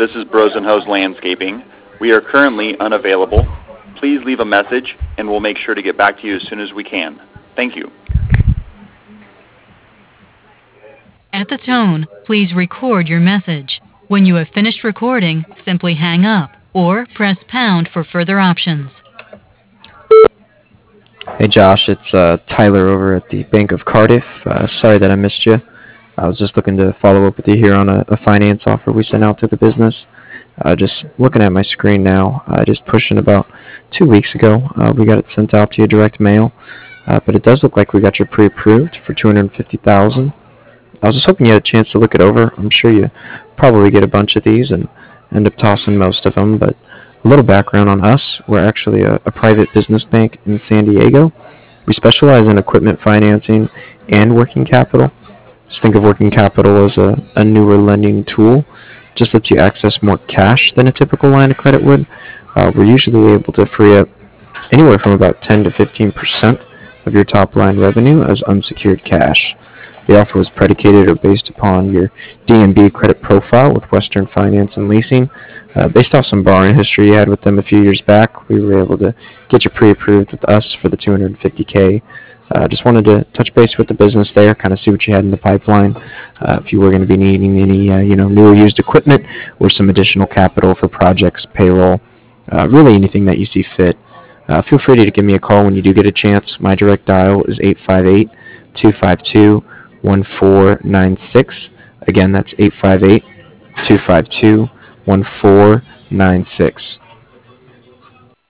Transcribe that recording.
This is Bros and Hose Landscaping. We are currently unavailable. Please leave a message, and we'll make sure to get back to you as soon as we can. Thank you. At the tone, please record your message. When you have finished recording, simply hang up or press pound for further options. Hey Josh, it's Tyler over at the Bank of Cardiff. Sorry that I missed you. I was just looking to follow up with you here on a finance offer we sent out to the business. Just looking at my screen now, just pushing about 2 weeks ago. We got it sent out to you direct mail, but it does look like we got you pre-approved for $250,000. I was just hoping you had a chance to look it over. I'm sure you probably get a bunch of these and end up tossing most of them, but a little background on us. We're actually a private business bank in San Diego. We specialize in equipment financing and working capital. Just think of working capital as a newer lending tool. Just lets you access more cash than a typical line of credit would. We're usually able to free up anywhere from about 10 to 15% of your top line revenue as unsecured cash. The offer was predicated or based upon your D&B credit profile with Western Finance and Leasing. Based off some borrowing history you had with them a few years back, we were able to get you pre-approved with us for the $250K. Just wanted to touch base with the business there, kind of see what you had in the pipeline. If you were going to be needing any, new or used equipment or some additional capital for projects, payroll, really anything that you see fit. Feel free to give me a call when you do get a chance. My direct dial is 858-252-1496. Again, that's 858-252-1496.